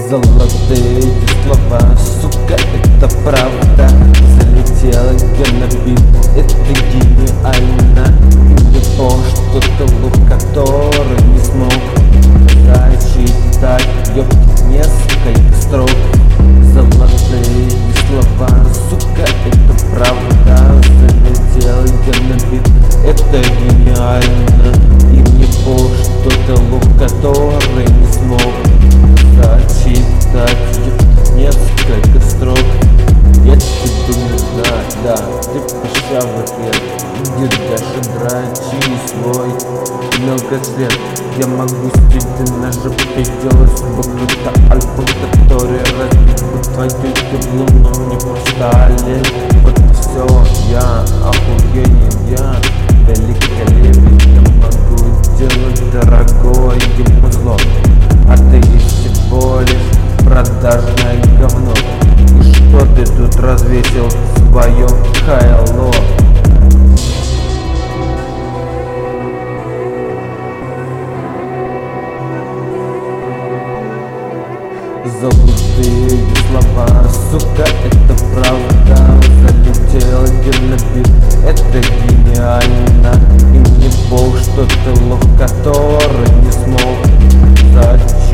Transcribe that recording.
Золотые слова, сука, это правда. Залетела генобит, это гениально. Не пол, что ты лук, который не смог зачитать, ёптить несколько строк. Золотые слова, сука, это правда. Залетела генобит, это гениально. И не пол, что ты лук, который не смог зачитать несколько строк. Я тебе не знаю, да, ты пищал в ответ. Где даже драчи свой мелкоцвет. Я могу сидеть на жопе, делать какой-то альбом, который разбит бы твою еблу, но не поставили. Вот и все, я охуенен, я великолепен. Я могу делать дорогое музло, а ты всего лишь продажное говно. И что ты тут развесил свое хайло? Золотые слова, сука, это правда. Залетел генобит, это гениально. И мне пол, что ты лох, который не смог зачитать